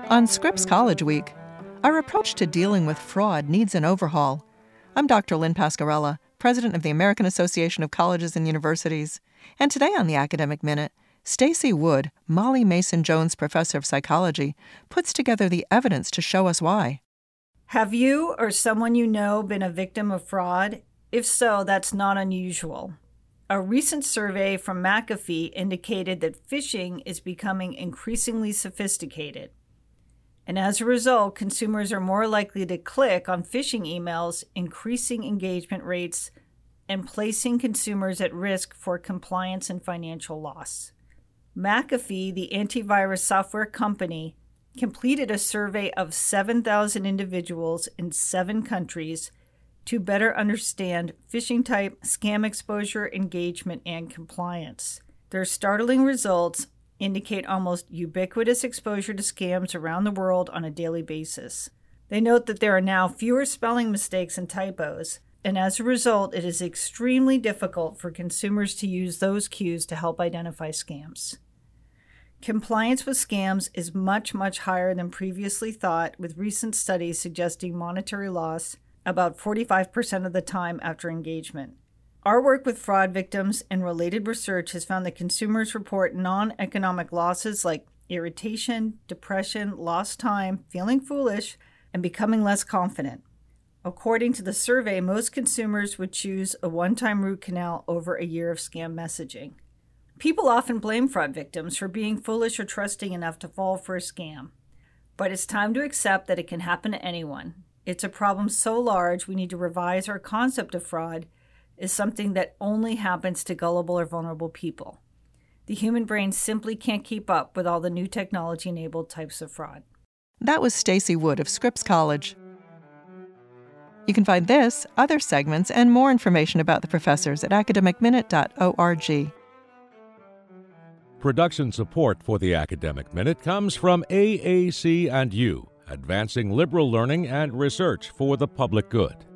On Scripps College Week, our approach to dealing with fraud needs an overhaul. I'm Dr. Lynn Pascarella, president of the American Association of Colleges and Universities. And today on the Academic Minute, Stacy Wood, Molly Mason Jones Professor of Psychology, puts together the evidence to show us why. Have you or someone you know been a victim of fraud? If so, that's not unusual. A recent survey from McAfee indicated that phishing is becoming increasingly sophisticated. And as a result, consumers are more likely to click on phishing emails, increasing engagement rates and placing consumers at risk for compliance and financial loss. McAfee, the antivirus software company, completed a survey of 7,000 individuals in 7 countries to better understand phishing type, scam exposure, engagement, and compliance. Their startling results indicate almost ubiquitous exposure to scams around the world on a daily basis. They note that there are now fewer spelling mistakes and typos, and as a result, it is extremely difficult for consumers to use those cues to help identify scams. Compliance with scams is much, much higher than previously thought, with recent studies suggesting monetary loss about 45% of the time after engagement. Our work with fraud victims and related research has found that consumers report non-economic losses like irritation, depression, lost time, feeling foolish, and becoming less confident. According to the survey, most consumers would choose a one-time root canal over a year of scam messaging. People often blame fraud victims for being foolish or trusting enough to fall for a scam. But it's time to accept that it can happen to anyone. It's a problem so large we need to revise our concept of fraud is something that only happens to gullible or vulnerable people. The human brain simply can't keep up with all the new technology-enabled types of fraud. That was Stacy Wood of Scripps College. You can find this, other segments, and more information about the professors at academicminute.org. Production support for the Academic Minute comes from AAC and U, advancing liberal learning and research for the public good.